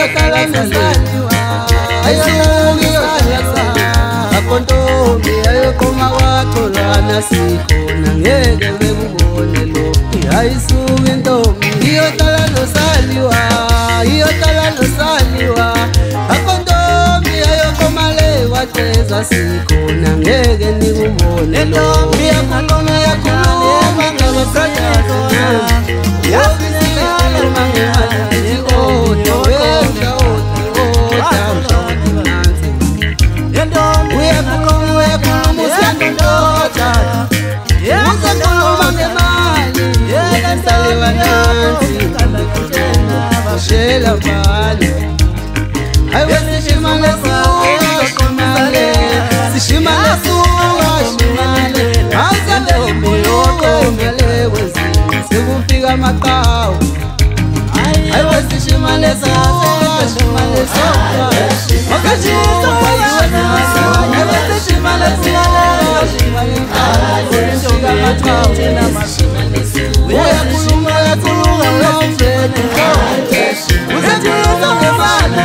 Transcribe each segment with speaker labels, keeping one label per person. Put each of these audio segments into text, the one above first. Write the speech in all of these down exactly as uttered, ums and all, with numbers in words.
Speaker 1: iyotala nosaliwa ayisuki iyotala akontombi ayokoma watholana sikhona ngeke bekubone lo ayisuki intombi iyotala nosaliwa iyotala nosaliwa akontombi ayokoma le waceza sikhona ngeke nikubone lo iyakhuluma yakhuluma ngabasathana yakhuluma ngemali odo wenda odo odo nansi uyakhuluma uyakhuluma usandoda usakhuluma ngemali yesaliwa nansi shela mbali ayiwe sishimale sukomale sishimale sukomale azale umolokomele wezini sekufika maqhawe ayiwe sishimale sukomale wakajisa ayiwe sishimale sukomale sekufika maqhawe uyakhuluma uyakhuluma nomfeni usakhuluma ngemali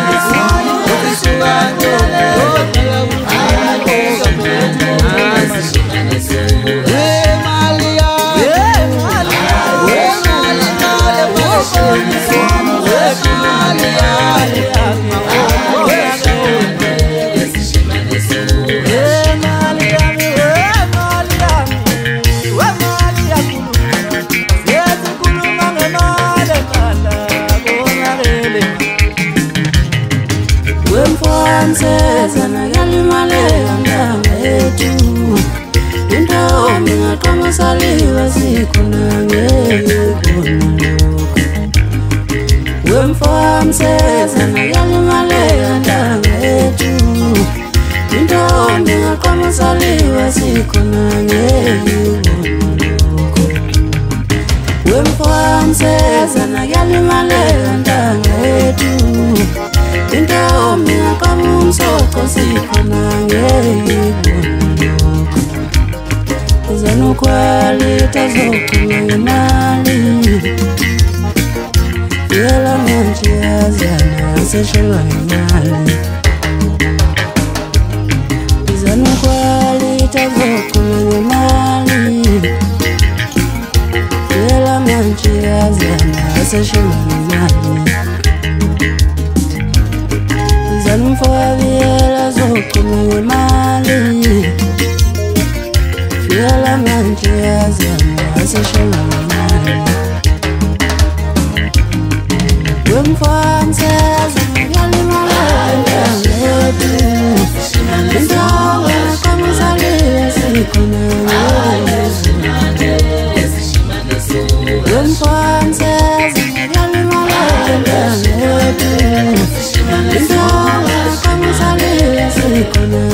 Speaker 2: Sezana yalimale andangetu intombi ngaqoma saliwa sikhona ngeyikonuko wemfamsezana yalimale andangetu intombi ngaqoma saliwa sikhona ngeyikonuko wemfamsezana yalimale andangetu intombi ngaqoma umsoko sikhona ngeyibonoko zanokwalita zokhuluma ngemali yela manje yazana seshelwa ngemali zanokwalita zokhuluma ngemali yela manje yazana seshelwa ngemali zanumfowabiyela zokhuluma ngemali fiyela manje yazana aseshelwa ngemali wemfowamsezana yalimala andangetu intombi ngaqoma saliwa sikhona wemfowamsezana yalimala andangetu intombi ngaqoma saliwa sikhona